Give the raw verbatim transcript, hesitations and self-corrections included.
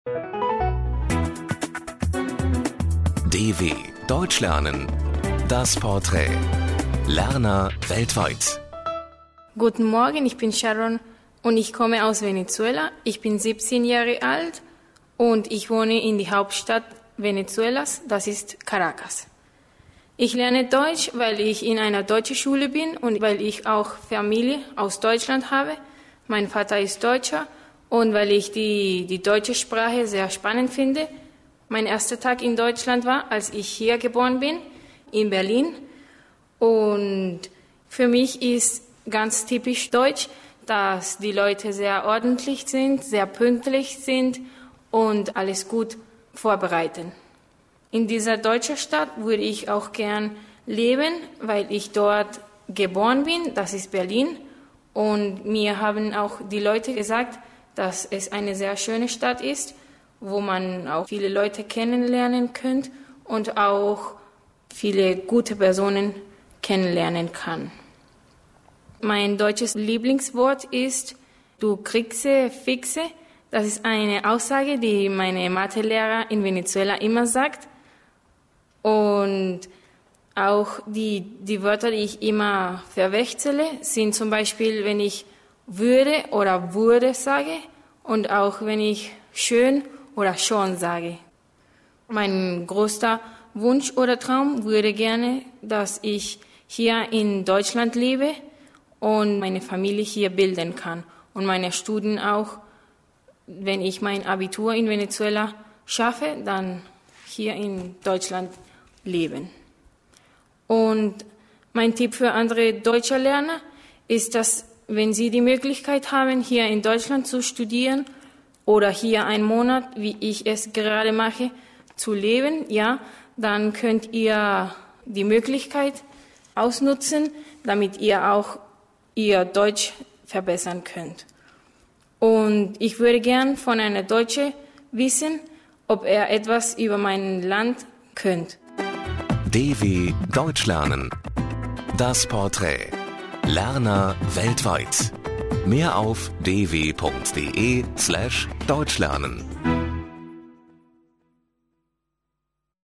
D W Deutsch lernen. Das Porträt. Lerner weltweit. Guten Morgen, ich bin Sharon und ich komme aus Venezuela. Ich bin siebzehn Jahre alt und ich wohne in der Hauptstadt Venezuelas, das ist Caracas. Ich lerne Deutsch, weil ich in einer deutschen Schule bin und weil ich auch Familie aus Deutschland habe. Mein Vater ist Deutscher und weil ich die, die deutsche Sprache sehr spannend finde. Mein erster Tag in Deutschland war, als ich hier geboren bin, in Berlin. Und für mich ist ganz typisch deutsch, dass die Leute sehr ordentlich sind, sehr pünktlich sind und alles gut vorbereiten. In dieser deutschen Stadt würde ich auch gern leben, weil ich dort geboren bin, das ist Berlin. Und mir haben auch die Leute gesagt, dass es eine sehr schöne Stadt ist, wo man auch viele Leute kennenlernen könnte und auch viele gute Personen kennenlernen kann. Mein deutsches Lieblingswort ist du kriegse fixe. Das ist eine Aussage, die meine Mathelehrer in Venezuela immer sagt. Und auch die, die Wörter, die ich immer verwechsele, sind zum Beispiel, wenn ich würde oder wurde sage und auch wenn ich schön oder schon sage. Mein größter Wunsch oder Traum würde gerne, dass ich hier in Deutschland lebe und meine Familie hier bilden kann und meine Studien auch, wenn ich mein Abitur in Venezuela schaffe, dann hier in Deutschland leben. Und mein Tipp für andere deutsche Lerner ist, dass wenn sie die Möglichkeit haben, hier in Deutschland zu studieren oder hier einen Monat, wie ich es gerade mache, zu leben, ja, dann könnt ihr die Möglichkeit ausnutzen, damit ihr auch ihr Deutsch verbessern könnt. Und ich würde gern von einer Deutschen wissen, ob er etwas über mein Land kennt. D W Deutsch lernen. Das Porträt. Lerner weltweit. Mehr auf d w punkt d e slash deutschlernen.